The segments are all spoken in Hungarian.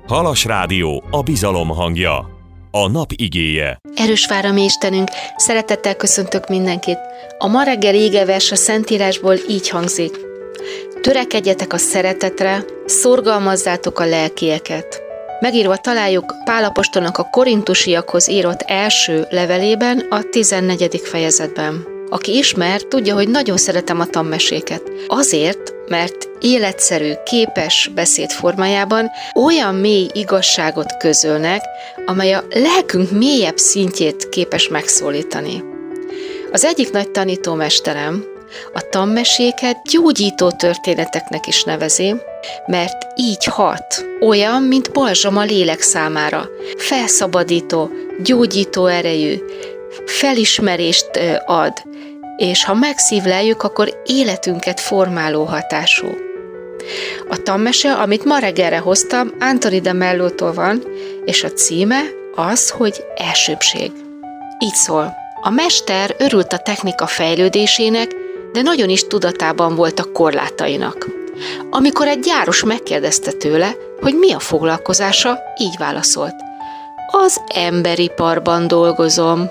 Halas Rádió, a bizalom hangja. A nap igéje. Erős vár a mi Istenünk, szeretettel köszöntök mindenkit. A ma reggeli igevers a Szentírásból így hangzik. Törekedjetek a szeretetre, szorgalmazzátok a lelkieket. Megírva találjuk Pál apostolnak a korintusiakhoz írott első levelében, a 14. fejezetben. Aki ismer, tudja, hogy nagyon szeretem a tanmeséket. Azért, mert életszerű, képes beszéd formájában olyan mély igazságot közölnek, amely a lelkünk mélyebb szintjét képes megszólítani. Az egyik nagy tanítómesterem a tanmeséket gyógyító történeteknek is nevezi, mert így hat, olyan, mint balzsam a lélek számára, felszabadító, gyógyító erejű, felismerést ad, és ha megszívleljük, akkor életünket formáló hatású. A tanmese, amit ma reggelre hoztam, Anthony de Mellótól van, és a címe az, hogy Elsőbbség. Így szól. A mester örült a technika fejlődésének, de nagyon is tudatában volt a korlátainak. Amikor egy gyáros megkérdezte tőle, hogy mi a foglalkozása, így válaszolt. Az emberiparban dolgozom.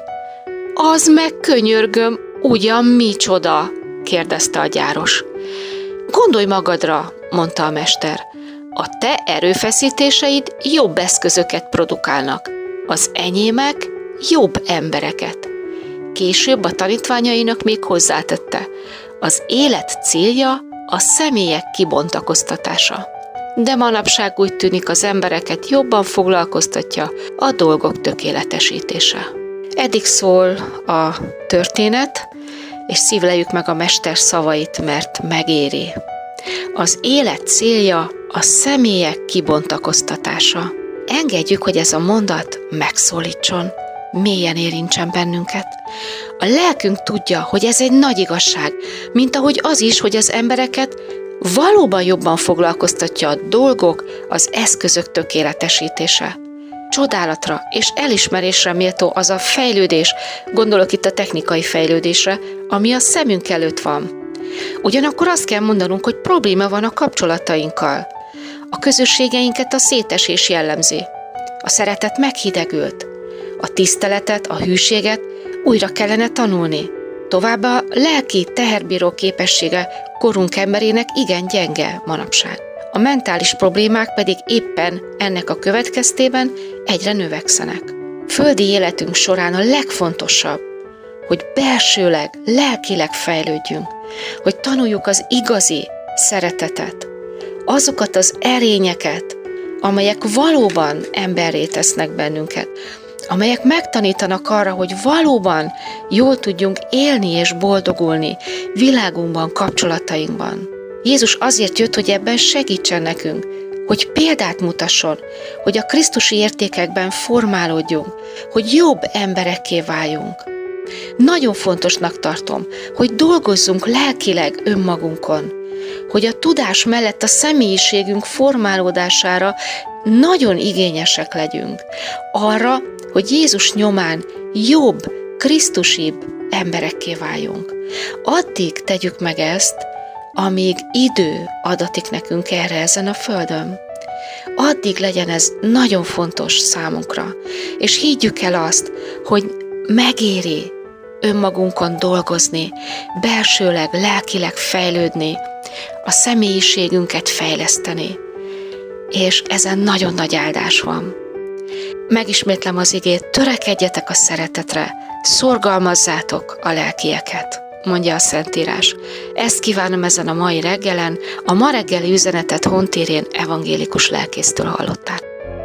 Az meg könyörgöm, ugyan micsoda? Kérdezte a gyáros. Gondolj magadra, mondta a mester. A te erőfeszítéseid jobb eszközöket produkálnak. Az enyémek jobb embereket. Később a tanítványainak még hozzátette. Az élet célja a személyek kibontakoztatása. De manapság úgy tűnik, az embereket jobban foglalkoztatja a dolgok tökéletesítése. Eddig szól a történet, és szívleljük meg a mester szavait, mert megéri. Az élet célja a személyek kibontakoztatása. Engedjük, hogy ez a mondat megszólítson, mélyen érintsen bennünket. A lelkünk tudja, hogy ez egy nagy igazság, mint ahogy az is, hogy az embereket valóban jobban foglalkoztatja a dolgok, az eszközök tökéletesítése. Csodálatra és elismerésre méltó az a fejlődés, gondolok itt a technikai fejlődésre, ami a szemünk előtt van. Ugyanakkor azt kell mondanunk, hogy probléma van a kapcsolatainkkal. A közösségeinket a szétesés jellemzi. A szeretet meghidegült. A tiszteletet, a hűséget újra kellene tanulni. Továbbá a lelki teherbíró képessége korunk emberének igen gyenge manapság. A mentális problémák pedig éppen ennek a következtében egyre növekszenek. Földi életünk során a legfontosabb, hogy belsőleg, lelkileg fejlődjünk, hogy tanuljuk az igazi szeretetet, azokat az erényeket, amelyek valóban emberré tesznek bennünket, amelyek megtanítanak arra, hogy valóban jól tudjunk élni és boldogulni világunkban, kapcsolatainkban. Jézus azért jött, hogy ebben segítsen nekünk, hogy példát mutasson, hogy a krisztusi értékekben formálódjunk, hogy jobb emberekké váljunk. Nagyon fontosnak tartom, hogy dolgozzunk lelkileg önmagunkon, hogy a tudás mellett a személyiségünk formálódására nagyon igényesek legyünk, arra, hogy Jézus nyomán jobb, krisztusibb emberekké váljunk. Addig tegyük meg ezt, amíg idő adatik nekünk erre ezen a földön. Addig legyen ez nagyon fontos számunkra, és higgyük el azt, hogy megéri önmagunkon dolgozni, belsőleg, lelkileg fejlődni, a személyiségünket fejleszteni, és ezen nagyon nagy áldás van. Megismétlem az igét, törekedjetek a szeretetre, szorgalmazzátok a lelkieket, mondja a Szentírás. Ezt kívánom ezen a mai reggelen, a ma reggeli üzenetet Hontérén evangélikus lelkésztől hallották.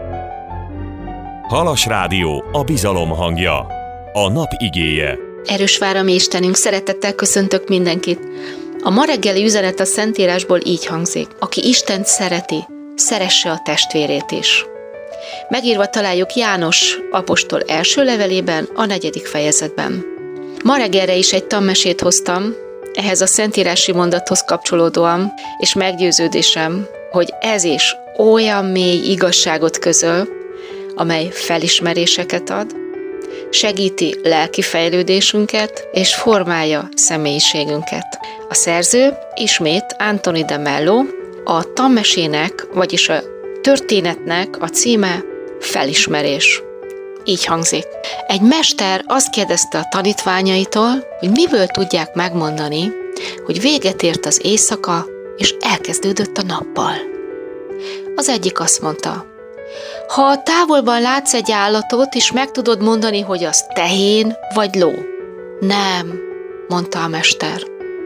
Halas Rádió, a bizalom hangja. A nap igéje. Erős vár a mi Istenünk, szeretettel köszöntök mindenkit. A ma reggeli üzenet a Szentírásból így hangzik. Aki Istent szereti, szeresse a testvérét is. Megírva találjuk János apostol első levelében, a 4. fejezetben. Ma reggelre is egy tanmesét hoztam, ehhez a szentírási mondathoz kapcsolódóan, és meggyőződésem, hogy ez is olyan mély igazságot közöl, amely felismeréseket ad, segíti lelki fejlődésünket, és formálja személyiségünket. A szerző ismét Anthony de Melló, a tanmesének, vagyis a történetnek a címe Felismerés. Így hangzik. Egy mester azt kérdezte a tanítványaitól, hogy miből tudják megmondani, hogy véget ért az éjszaka, és elkezdődött a nappal. Az egyik azt mondta, ha a távolban látsz egy állatot, és meg tudod mondani, hogy az tehén vagy ló. Nem, mondta a mester.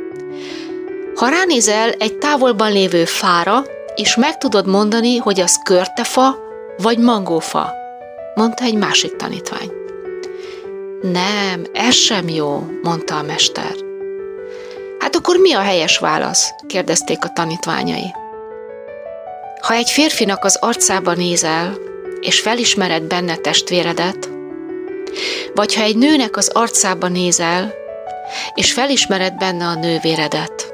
Ha ránézel egy távolban lévő fára, és meg tudod mondani, hogy az körtefa vagy mangófa, mondta egy másik tanítvány. Nem, ez sem jó, mondta a mester. Hát akkor mi a helyes válasz? Kérdezték a tanítványai. Ha egy férfinak az arcába nézel, és felismered benne testvéredet, vagy ha egy nőnek az arcába nézel, és felismered benne a nővéredet.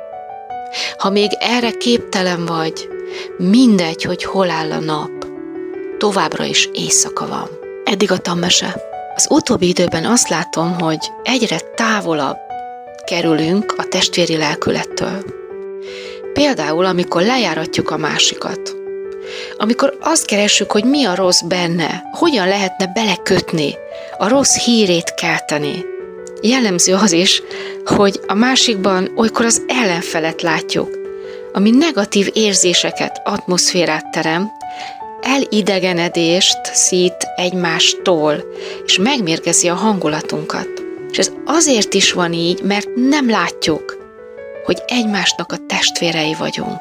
Ha még erre képtelen vagy, mindegy, hogy hol áll a nap, továbbra is éjszaka van. Eddig a tanmese. Az utóbbi időben azt látom, hogy egyre távolabb kerülünk a testvéri lelkülettől. Például, amikor lejáratjuk a másikat. Amikor azt keressük, hogy mi a rossz benne, hogyan lehetne belekötni, a rossz hírét kelteni. Jellemző az is, hogy a másikban olykor az ellenfelet látjuk, ami negatív érzéseket, atmoszférát terem, elidegenedést szít egymástól, és megmérgezi a hangulatunkat. És ez azért is van így, mert nem látjuk, hogy egymásnak a testvérei vagyunk.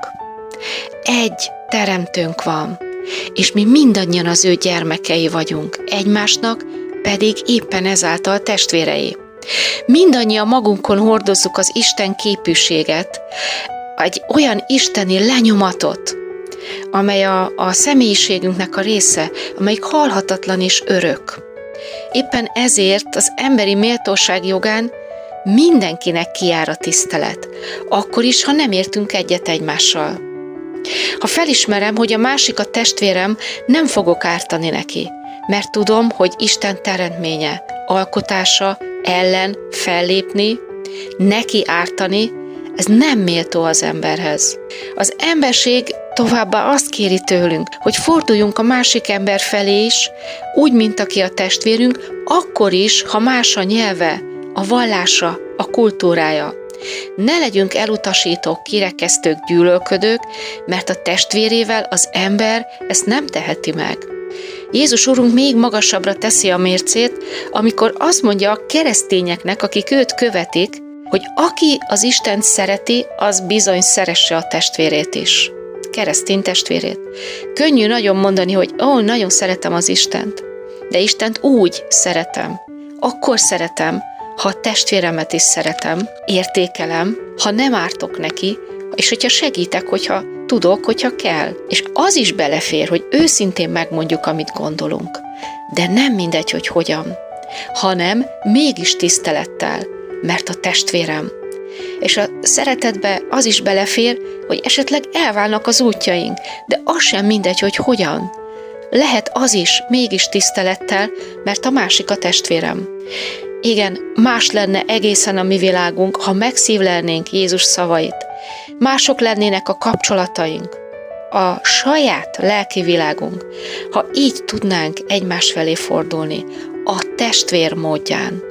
Egy teremtőnk van, és mi mindannyian az ő gyermekei vagyunk, egymásnak pedig éppen ezáltal testvérei. Mindannyian magunkon hordozzuk az Isten képűséget, egy olyan isteni lenyomatot, amely a személyiségünknek a része, amelyik halhatatlan és örök. Éppen ezért az emberi méltóság jogán mindenkinek kijár a tisztelet, akkor is, ha nem értünk egyet egymással. Ha felismerem, hogy a másik a testvérem, nem fogok ártani neki, mert tudom, hogy Isten teremtménye, alkotása ellen fellépni, neki ártani, ez nem méltó az emberhez. Az emberség továbbá azt kéri tőlünk, hogy forduljunk a másik ember felé is, úgy, mint aki a testvérünk, akkor is, ha más a nyelve, a vallása, a kultúrája. Ne legyünk elutasítók, kirekesztők, gyűlölködők, mert a testvérével az ember ezt nem teheti meg. Jézus Urunk még magasabbra teszi a mércét, amikor azt mondja a keresztényeknek, akik őt követik, hogy aki az Istent szereti, az bizony szeresse a testvérét is. Keresztény testvérét. Könnyű nagyon mondani, hogy nagyon szeretem az Istent, de Istent úgy szeretem, akkor szeretem, ha a testvéremet is szeretem, értékelem, ha nem ártok neki, és hogyha segítek, hogyha tudok, hogyha kell. És az is belefér, hogy őszintén megmondjuk, amit gondolunk. De nem mindegy, hogy hogyan, hanem mégis tisztelettel, mert a testvérem. És a szeretetbe az is belefér, hogy esetleg elválnak az útjaink, de az sem mindegy, hogy hogyan. Lehet az is mégis tisztelettel, mert a másik a testvérem. Igen, más lenne egészen a mi világunk, ha megszívlelnénk Jézus szavait. Mások lennének a kapcsolataink, a saját lelki világunk, ha így tudnánk egymás felé fordulni, a testvér módján,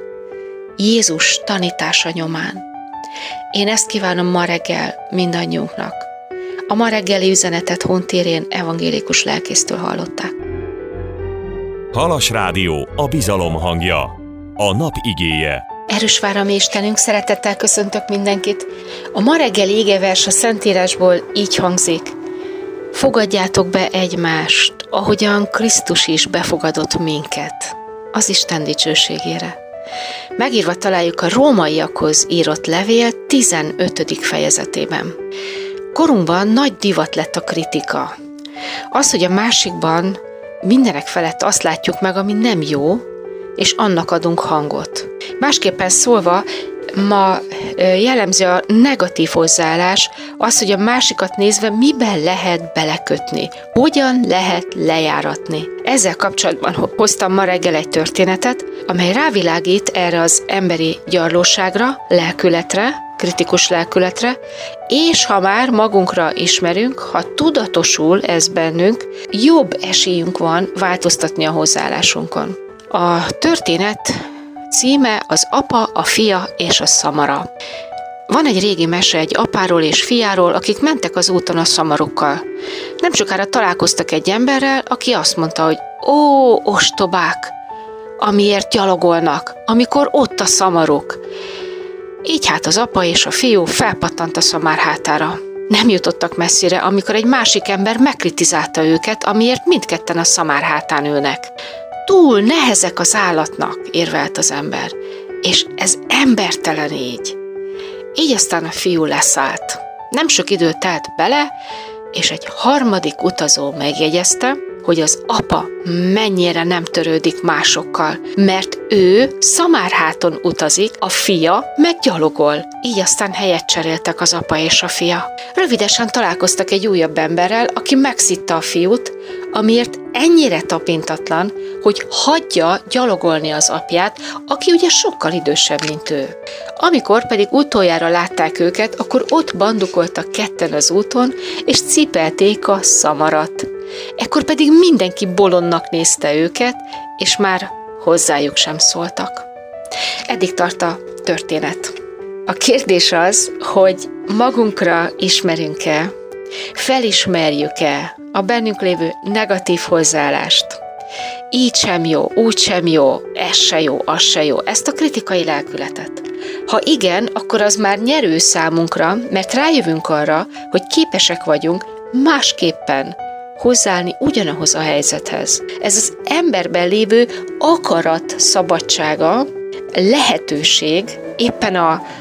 Jézus tanítása nyomán. Én ezt kívánom ma reggel mindannyiunknak. A ma reggeli üzenetet Hontérén evangélikus lelkésztől hallották. Halas Rádió, a bizalom hangja. A nap igéje. Erős vár a mi Istenünk, szeretettel köszöntök mindenkit. A ma reggeli igevers a Szentírásból így hangzik. Fogadjátok be egymást, ahogyan Krisztus is befogadott minket, az Isten dicsőségére. Megírva találjuk a Rómaiakhoz írott levél 15. fejezetében. Korunkban nagy divat lett a kritika. Az, hogy a másikban mindenek felett azt látjuk meg, ami nem jó, és annak adunk hangot. Másképpen szólva, ma jellemző a negatív hozzáállás, az, hogy a másikat nézve miben lehet belekötni, hogyan lehet lejáratni. Ezzel kapcsolatban hoztam ma reggel egy történetet, amely rávilágít erre az emberi gyarlóságra, lelkületre, kritikus lelkületre, és ha már magunkra ismerünk, ha tudatosul ez bennünk, jobb esélyünk van változtatni a hozzáállásunkon. A történet címe az Apa, a fia és a szamara. Van egy régi mese egy apáról és fiáról, akik mentek az úton a szamarokkal. Nem sokára találkoztak egy emberrel, aki azt mondta, hogy ó, ostobák, amiért gyalogolnak, amikor ott a szamarok. Így hát az apa és a fiú felpattant a szamár hátára. Nem jutottak messzire, amikor egy másik ember megkritizálta őket, amiért mindketten a szamár hátán ülnek. Túl nehezek az állatnak, érvelt az ember, és ez embertelen így. Így aztán a fiú leszállt. Nem sok idő telt bele, és egy harmadik utazó megjegyezte, hogy az apa mennyire nem törődik másokkal, mert ő szamárháton utazik, a fia meg gyalogol. Így aztán helyet cseréltek az apa és a fia. Rövidesen találkoztak egy újabb emberrel, aki megszitta a fiút, amiért ennyire tapintatlan, hogy hagyja gyalogolni az apját, aki ugye sokkal idősebb, mint ő. Amikor pedig utoljára látták őket, akkor ott bandukoltak ketten az úton, és cipelték a szamarat. Ekkor pedig mindenki bolondnak nézte őket, és már hozzájuk sem szóltak. Eddig tart a történet. A kérdés az, hogy magunkra ismerünk-e, felismerjük-e a bennünk lévő negatív hozzáállást. Így sem jó, úgy sem jó, ez se jó, az se jó, ezt a kritikai lelkületet. Ha igen, akkor az már nyerő számunkra, mert rájövünk arra, hogy képesek vagyunk másképpen hozzáállni ugyanahoz a helyzethez. Ez az emberben lévő akarat szabadsága, lehetőség, éppen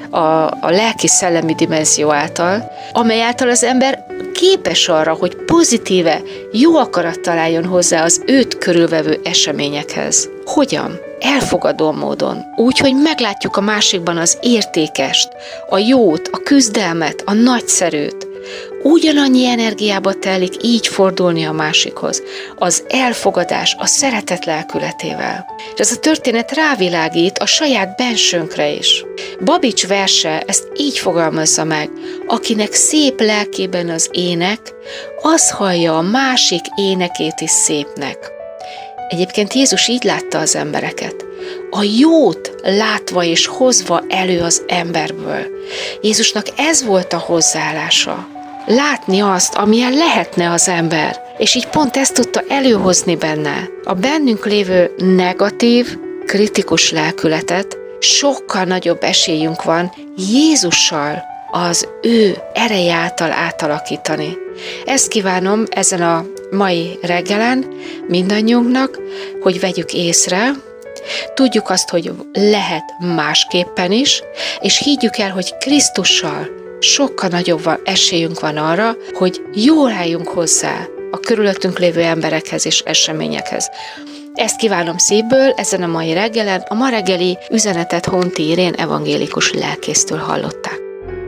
a lelki-szellemi dimenzió által, amely által az ember képes arra, hogy pozitíve, jó akarattal álljon hozzá az őt körülvevő eseményekhez. Hogyan? Elfogadó módon. Úgy, hogy meglátjuk a másikban az értékest, a jót, a küzdelmet, a nagyszerűt. Ugyanannyi energiába telik így fordulni a másikhoz. Az elfogadás, a szeretet lelkületével. És ez a történet rávilágít a saját bensőnkre is. Babics verse ezt így fogalmazza meg: akinek szép lelkében az ének, az hallja a másik énekét is szépnek. Egyébként Jézus így látta az embereket. A jót látva és hozva elő az emberből. Jézusnak ez volt a hozzáállása. Látni azt, amilyen lehetne az ember. És így pont ezt tudta előhozni benne. A bennünk lévő negatív, kritikus lelkületet sokkal nagyobb esélyünk van Jézussal az ő ereje által átalakítani. Ezt kívánom ezen a mai reggelen mindannyiunknak, hogy vegyük észre, tudjuk azt, hogy lehet másképpen is, és higgyük el, hogy Krisztussal sokkal nagyobb esélyünk van arra, hogy jól álljunk hozzá a körülöttünk lévő emberekhez és eseményekhez. Ezt kívánom szívből ezen a mai reggelen. A ma reggeli üzenetet Honti Irén evangélikus lelkésztől hallották.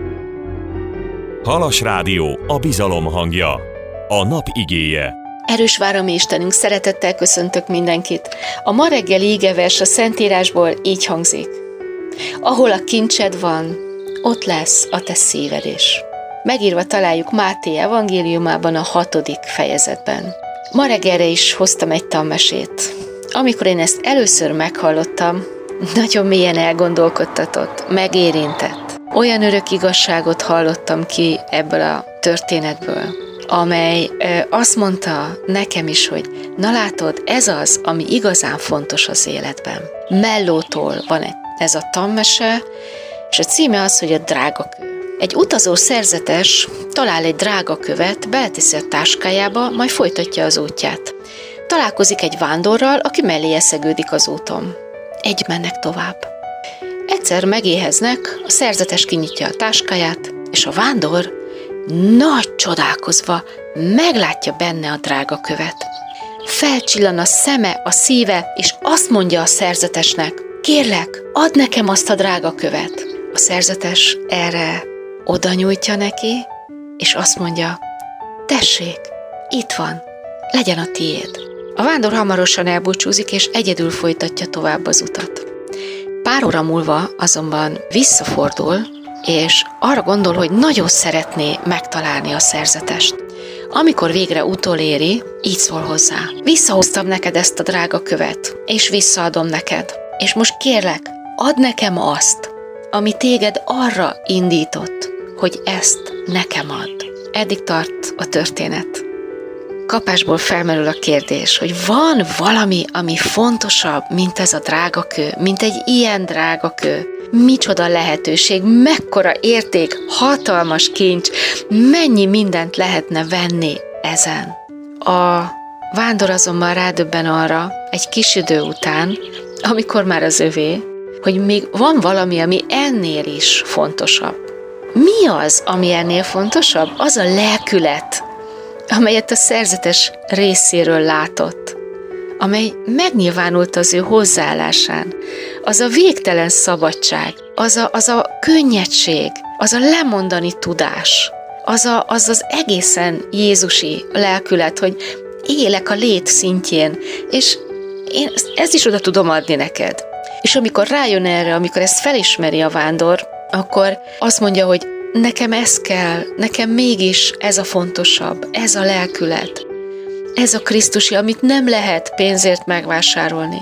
Halas Rádió, a bizalom hangja. A nap igéje. Erős várami Istenünk, szeretettel köszöntök mindenkit. A ma reggeli igevers a Szentírásból így hangzik: ahol a kincsed van, ott lesz a te szíved is. Megírva találjuk Máté evangéliumában a 6. fejezetben. Ma reggelre is hoztam egy tanmesét. Amikor én ezt először meghallottam, nagyon mélyen elgondolkodtatott, megérintett. Olyan örök igazságot hallottam ki ebből a történetből, amely azt mondta nekem is, hogy na látod, ez az, ami igazán fontos az életben. Mellótól van ez a tanmese, és a címe az, hogy a drágakő. Egy utazó szerzetes talál egy drágakövet, beleteszi a táskájába, majd folytatja az útját. Találkozik egy vándorral, aki mellé eszegődik az úton. Egy mennek tovább. Egyszer megéheznek, a szerzetes kinyitja a táskáját, és a vándor nagy csodálkozva meglátja benne a drágakövet. Felcsillan a szeme, a szíve, és azt mondja a szerzetesnek: kérlek, add nekem azt a drágakövet. A szerzetes erre oda nyújtja neki, és azt mondja, tessék, itt van, legyen a tiéd. A vándor hamarosan elbúcsúzik, és egyedül folytatja tovább az utat. Pár óra múlva azonban visszafordul, és arra gondol, hogy nagyon szeretné megtalálni a szerzetest. Amikor végre utoléri, így szól hozzá. Visszahoztam neked ezt a drága követ, és visszaadom neked. És most kérlek, add nekem azt, ami téged arra indított, hogy ezt nekem add. Eddig tart a történet. Kapásból felmerül a kérdés, hogy van valami, ami fontosabb, mint ez a drága kő, mint egy ilyen drága kő. Micsoda lehetőség, mekkora érték, hatalmas kincs, mennyi mindent lehetne venni ezen. A vándor azonban rádöbben arra egy kis idő után, amikor már az övé, hogy még van valami, ami ennél is fontosabb. Mi az, ami ennél fontosabb? Az a lelkület, amelyet a szerzetes részéről látott, amely megnyilvánult az ő hozzáállásán. Az a végtelen szabadság, az a könnyedség, az a lemondani tudás, az egészen jézusi lelkület, hogy élek a lét szintjén, és én ezt is oda tudom adni neked. És amikor rájön erre, amikor ezt felismeri a vándor, akkor azt mondja, hogy nekem ez kell, nekem mégis ez a fontosabb, ez a lelkület, ez a Krisztusi, amit nem lehet pénzért megvásárolni.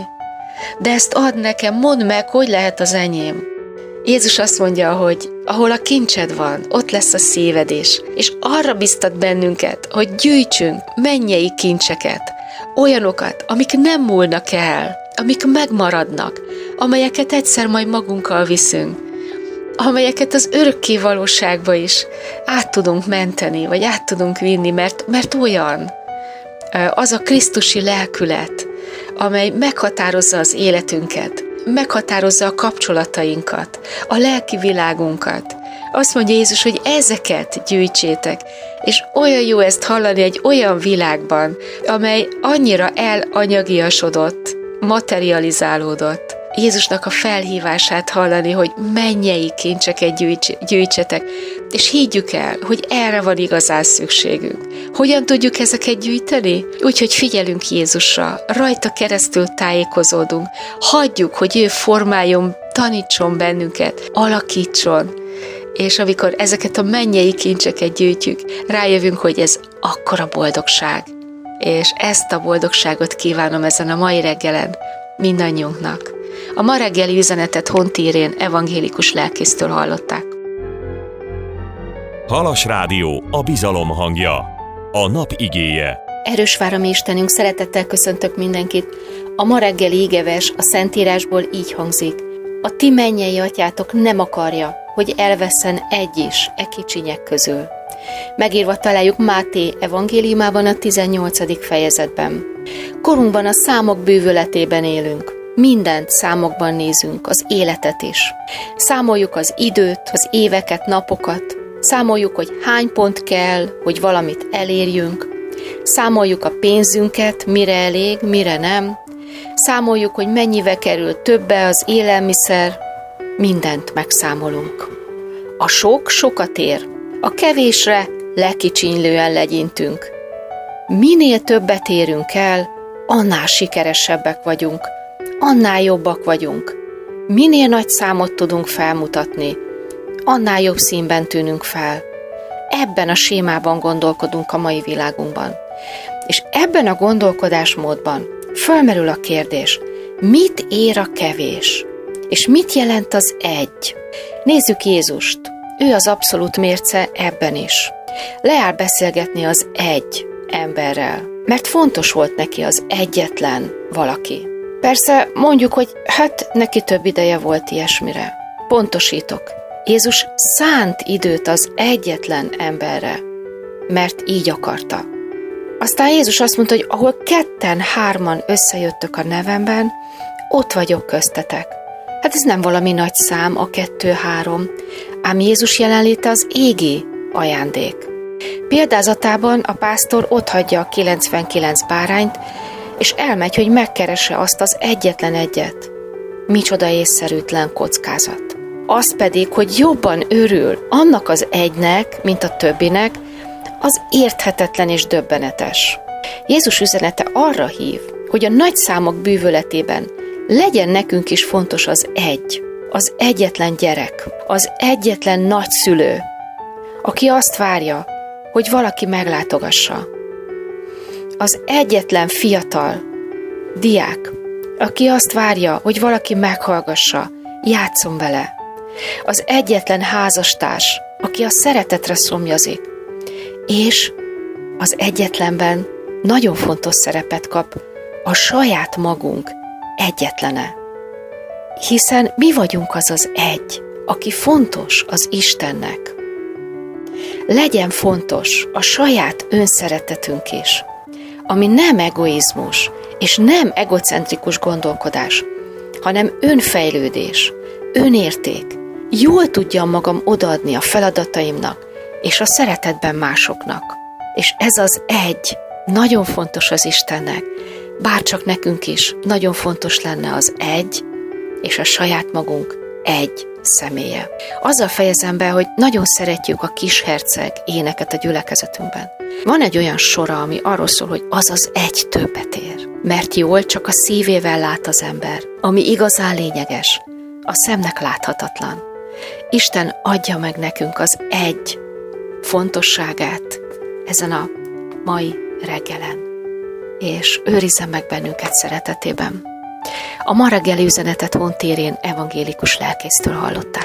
De ezt add nekem, mondd meg, hogy lehet az enyém. Jézus azt mondja, hogy ahol a kincsed van, ott lesz a szíved is, és arra biztat bennünket, hogy gyűjtsünk mennyei kincseket, olyanokat, amik nem múlnak el, amik megmaradnak, amelyeket egyszer majd magunkkal viszünk, amelyeket az örökké valóságba is át tudunk menteni, vagy át tudunk vinni, mert olyan az a krisztusi lelkület, amely meghatározza az életünket, meghatározza a kapcsolatainkat, a lelki világunkat. Azt mondja Jézus, hogy ezeket gyűjtsétek, és olyan jó ezt hallani egy olyan világban, amely annyira elanyagiasodott, materializálódott. Jézusnak a felhívását hallani, hogy mennyei kincseket gyűjtsetek, és higgyük el, hogy erre van igazán szükségünk. Hogyan tudjuk ezeket gyűjteni? Úgyhogy figyelünk Jézusra, rajta keresztül tájékozódunk, hagyjuk, hogy ő formáljon, tanítson bennünket, alakítson, és amikor ezeket a mennyei kincseket gyűjtjük, rájövünk, hogy ez akkora boldogság. És ezt a boldogságot kívánom ezen a mai reggelen mindannyiunknak. A ma reggeli üzenetet Honti Irén evangélikus lelkésztől hallották. Halas Rádió, a bizalom hangja. A nap igéje. Erős várami Istenünk, szeretettel köszöntök mindenkit. A ma reggeli igevers a Szentírásból így hangzik. A ti mennyei atyátok nem akarja, hogy elvesszen egy is e kicsinyek közül. Megírva találjuk Máté evangéliumában a 18. fejezetben. Korunkban a számok bűvöletében élünk. Mindent számokban nézünk, az életet is. Számoljuk az időt, az éveket, napokat. Számoljuk, hogy hány pont kell, hogy valamit elérjünk. Számoljuk a pénzünket, mire elég, mire nem. Számoljuk, hogy mennyibe kerül többe az élelmiszer. Mindent megszámolunk. A sok sokat ér. A kevésre lekicsinylően legyintünk. Minél többet érünk el, annál sikeresebbek vagyunk, annál jobbak vagyunk. Minél nagy számot tudunk felmutatni, annál jobb színben tűnünk fel. Ebben a sémában gondolkodunk a mai világunkban. És ebben a gondolkodásmódban fölmerül a kérdés, mit ér a kevés? És mit jelent az egy? Nézzük Jézust. Ő az abszolút mérce ebben is. Leáll beszélgetni az egy emberrel, mert fontos volt neki az egyetlen valaki. Persze mondjuk, hogy neki több ideje volt ilyesmire. Pontosítok. Jézus szánt időt az egyetlen emberre, mert így akarta. Aztán Jézus azt mondta, hogy ahol 2-3 összejöttök a nevemben, ott vagyok köztetek. Ez nem valami nagy szám, a 2-3, ám Jézus jelenléte az égi ajándék. Példázatában a pásztor otthagyja a 99 bárányt, és elmegy, hogy megkeresse azt az egyetlen egyet. Micsoda észszerűtlen kockázat. az pedig, hogy jobban örül annak az egynek, mint a többinek, az érthetetlen és döbbenetes. Jézus üzenete arra hív, hogy a nagy számok bűvöletében legyen nekünk is fontos az egyetlen gyerek, az egyetlen nagyszülő, aki azt várja, hogy valaki meglátogassa. Az egyetlen fiatal diák, aki azt várja, hogy valaki meghallgassa, játsszon vele. Az egyetlen házastárs, aki a szeretetre szomjazik, és az egyetlenben nagyon fontos szerepet kap a saját magunk egyetlene. Hiszen mi vagyunk az az egy, aki fontos az Istennek. Legyen fontos a saját önszeretetünk is, ami nem egoizmus és nem egocentrikus gondolkodás, hanem önfejlődés, önérték. Jól tudjam magam odaadni a feladataimnak és a szeretetben másoknak. És ez az egy nagyon fontos az Istennek, bárcsak nekünk is nagyon fontos lenne az egy és a saját magunk egy személye. Azzal fejezem be, hogy nagyon szeretjük a Kisherceg éneket a gyülekezetünkben. Van egy olyan sora, ami arról szól, hogy az az egy többet ér. Mert jól csak a szívével lát az ember, ami igazán lényeges, a szemnek láthatatlan. Isten adja meg nekünk az egy fontosságát ezen a mai reggelen, és őrizzen meg bennünket szeretetében. A ma reggeli üzenetet Hontérén evangélikus lelkésztől hallották.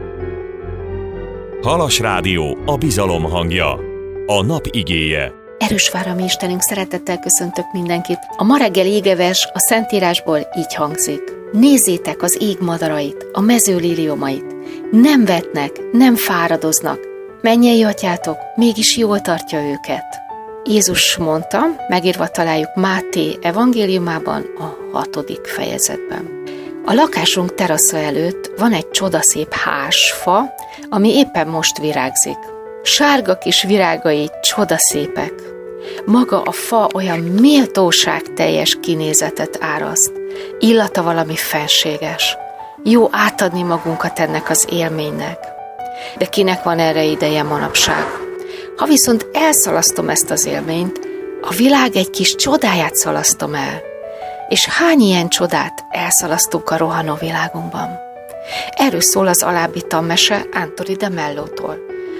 Halas Rádió, a bizalom hangja, a nap igéje. Erős vár a mi Istenünk, szeretettel köszöntök mindenkit. A ma reggeli igevers a Szentírásból így hangzik. Nézzétek az ég madarait, a mező liliomait. Nem vetnek, nem fáradoznak. Mennyei atyátok mégis jól tartja őket. Jézus mondta, megírva találjuk Máté evangéliumában a 6. fejezetben. A lakásunk terasza előtt van egy csodaszép házsfa, ami éppen most virágzik. Sárga kis virágai csodaszépek. Maga a fa olyan méltóságteljes kinézetet áraszt. Illata valami fenséges. Jó átadni magunkat ennek az élménynek. De kinek van erre ideje manapság? Ha viszont elszalasztom ezt az élményt, a világ egy kis csodáját szalasztom el. És hány ilyen csodát elszalasztunk a rohanó világunkban? Erről szól az alábbi tanmese Anthony de Mellótól.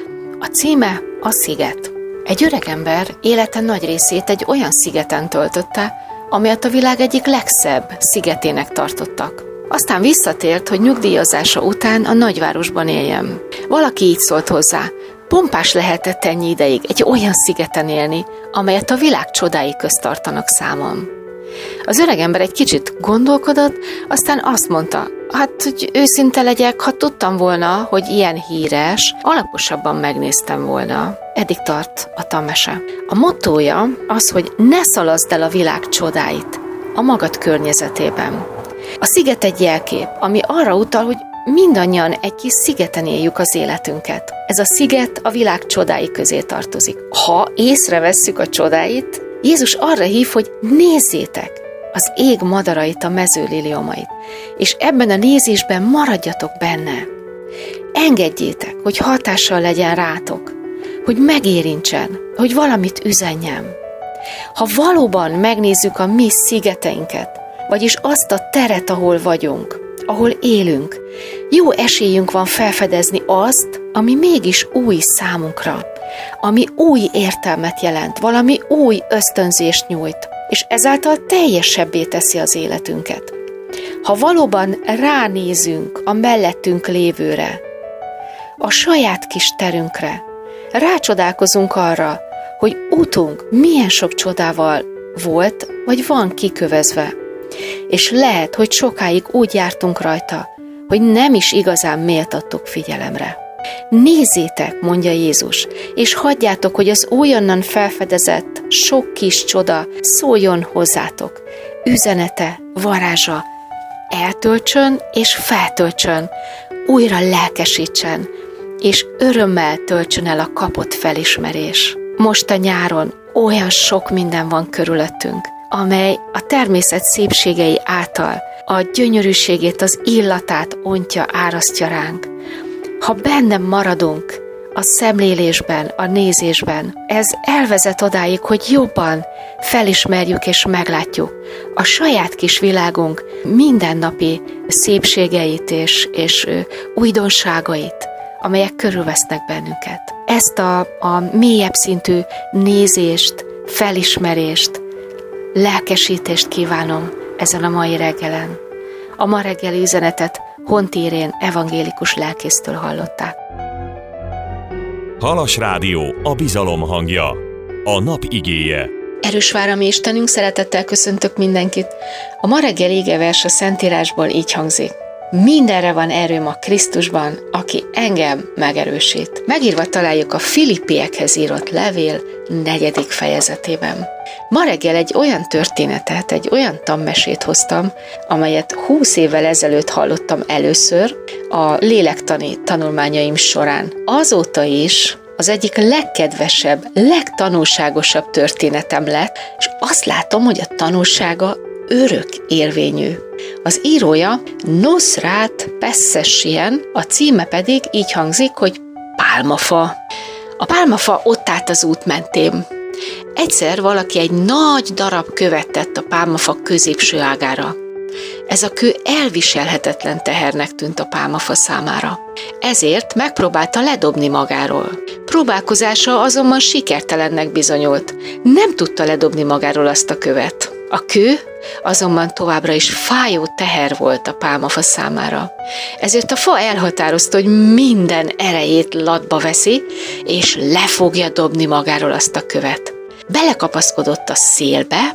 A címe a sziget. Egy öreg ember élete nagy részét egy olyan szigeten töltötte, amelyet a világ egyik legszebb szigetének tartottak. Aztán visszatért, hogy nyugdíjazása után a nagyvárosban éljen. Valaki így szólt hozzá: pompás lehetett ennyi ideig egy olyan szigeten élni, amelyet a világ csodái közt tartanak számon. Az öreg ember egy kicsit gondolkodott, aztán azt mondta: hát, hogy őszinte legyek, ha tudtam volna, hogy ilyen híres, alaposabban megnéztem volna. Eddig tart a tanmese. A mottója az, hogy ne szalaszd el a világ csodáit a magad környezetében. A sziget egy jelkép, ami arra utal, hogy mindannyian egy kis szigeten éljük az életünket. Ez a sziget a világ csodái közé tartozik. Ha észrevesszük a csodáit, Jézus arra hív, hogy nézzétek az ég madarait, a mező liliomait, és ebben a nézésben maradjatok benne. Engedjétek, hogy hatással legyen rátok, hogy megérintsen, hogy valamit üzenjem. Ha valóban megnézzük a mi szigeteinket, vagyis azt a teret, ahol vagyunk, ahol élünk, jó esélyünk van felfedezni azt, ami mégis új számunkra, ami új értelmet jelent, valami új ösztönzést nyújt, és ezáltal teljesebbé teszi az életünket. Ha valóban ránézünk a mellettünk lévőre, a saját kis terünkre, rácsodálkozunk arra, hogy útunk milyen sok csodával volt, vagy van kikövezve, és lehet, hogy sokáig úgy jártunk rajta, hogy nem is igazán méltattuk figyelemre. Nézzétek, mondja Jézus, és hagyjátok, hogy az újonnan felfedezett sok kis csoda szóljon hozzátok. Üzenete, varázsa eltöltsön és feltöltsön, újra lelkesítsen, és örömmel töltsön el a kapott felismerés. Most a nyáron olyan sok minden van körülöttünk, amely a természet szépségei által a gyönyörűségét, az illatát ontja, árasztja ránk. Ha bennem maradunk a szemlélésben, a nézésben, ez elvezet odáig, hogy jobban felismerjük és meglátjuk a saját kis világunk mindennapi szépségeit és újdonságait, amelyek körülvesznek bennünket. Ezt a mélyebb szintű nézést, felismerést, lelkesítést kívánom ezen a mai reggelen. A ma reggeli üzenetet Hont Irén evangélikus lelkésztől hallották. Halas Rádió, a bizalom hangja, a nap igéje. Erős Várami Istenünk, szeretettel köszöntök mindenkit. A ma reggel igevers a Szentírásból így hangzik. Mindenre van erőm a Krisztusban, aki engem megerősít. Megírva találjuk a Filippiekhez írott levél 4. fejezetében. Ma reggel egy olyan történetet, egy olyan tanmesét hoztam, amelyet 20 évvel ezelőtt hallottam először a lélektani tanulmányaim során. Azóta is az egyik legkedvesebb, legtanulságosabb történetem lett, és azt látom, hogy a tanulsága örök érvényű. Az írója Nosrat Pessesien, a címe pedig így hangzik, hogy Pálmafa. A pálmafa ott állt az út mentén. Egyszer valaki egy nagy darab követ tett a pálmafa középső ágára. Ez a kő elviselhetetlen tehernek tűnt a pálmafa számára. Ezért megpróbálta ledobni magáról. Próbálkozása azonban sikertelennek bizonyult. Nem tudta ledobni magáról azt a követ. A kő azonban továbbra is fájó teher volt a pálmafa számára. Ezért a fa elhatározta, hogy minden erejét latba veszi, és le fogja dobni magáról azt a követ. Belekapaszkodott a szélbe,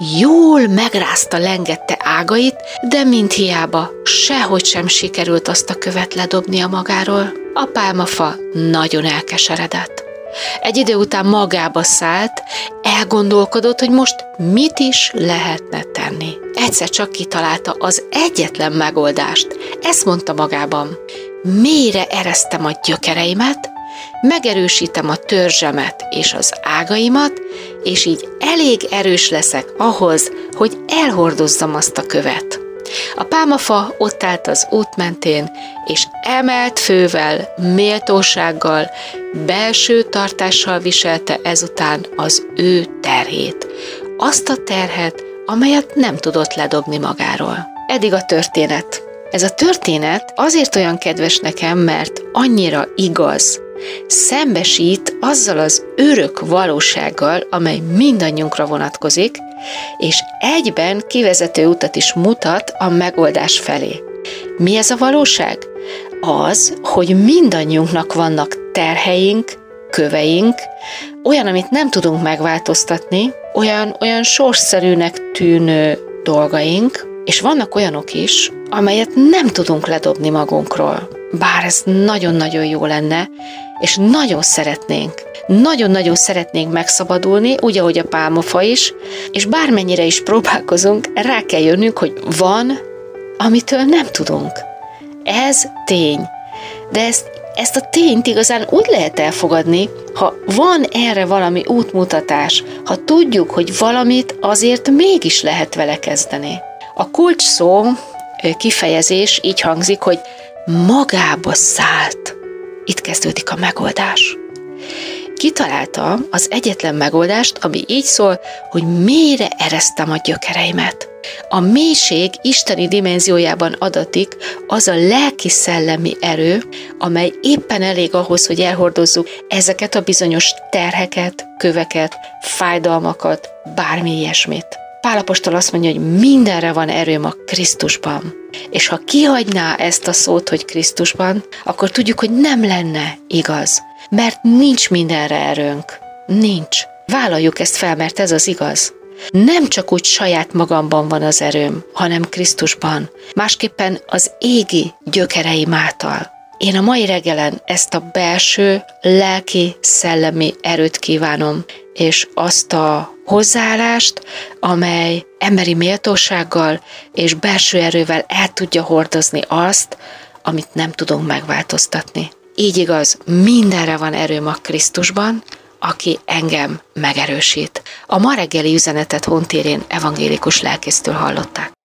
jól megrázta, lengette ágait, de mindhiába sehogy sem sikerült azt a követ ledobnia magáról. A pálmafa nagyon elkeseredett. Egy idő után magába szállt, elgondolkodott, hogy most mit is lehetne tenni. Egyszer csak kitalálta az egyetlen megoldást. Ezt mondta magában: mélyre eresztem a gyökereimet, megerősítem a törzsemet és az ágaimat, és így elég erős leszek ahhoz, hogy elhordozzam azt a követ. A pálmafa ott állt az út mentén, és emelt fővel, méltósággal, belső tartással viselte ezután az ő terhét. Azt a terhet, amelyet nem tudott ledobni magáról. Eddig a történet. Ez a történet azért olyan kedves nekem, mert annyira igaz. Szembesít azzal az örök valósággal, amely mindannyiunkra vonatkozik, és egyben kivezető utat is mutat a megoldás felé. Mi ez a valóság? Az, hogy mindannyiunknak vannak terheink, köveink, olyan, amit nem tudunk megváltoztatni, olyan sorsszerűnek tűnő dolgaink, és vannak olyanok is, amelyet nem tudunk ledobni magunkról. Bár ez nagyon-nagyon jó lenne, és nagyon szeretnénk megszabadulni, úgy, ahogy a pálmafa is, és bármennyire is próbálkozunk, rá kell jönnünk, hogy van, amitől nem tudunk. Ez tény. De ezt a tényt igazán úgy lehet elfogadni, ha van erre valami útmutatás, ha tudjuk, hogy valamit azért mégis lehet vele kezdeni. A kulcs szó, kifejezés így hangzik, hogy magába szállt. Itt kezdődik a megoldás. Kitalálta az egyetlen megoldást, ami így szól, hogy mélyre eresztem a gyökereimet. A mélység isteni dimenziójában adatik az a lelki-szellemi erő, amely éppen elég ahhoz, hogy elhordozzuk ezeket a bizonyos terheket, köveket, fájdalmakat, bármi ilyesmit. Pál apostol azt mondja, hogy mindenre van erőm a Krisztusban. És ha kihagyná ezt a szót, hogy Krisztusban, akkor tudjuk, hogy nem lenne igaz. Mert nincs mindenre erőnk. Nincs. Vállaljuk ezt fel, mert ez az igaz. Nem csak úgy saját magamban van az erőm, hanem Krisztusban. Másképpen az égi gyökereim által. Én a mai reggelen ezt a belső, lelki, szellemi erőt kívánom, és azt a hozzáállást, amely emberi méltósággal és belső erővel el tudja hordozni azt, amit nem tudunk megváltoztatni. Így igaz, mindenre van erőm a Krisztusban, aki engem megerősít. A ma reggeli üzenetet Hont Irén evangélikus lelkésztől hallották.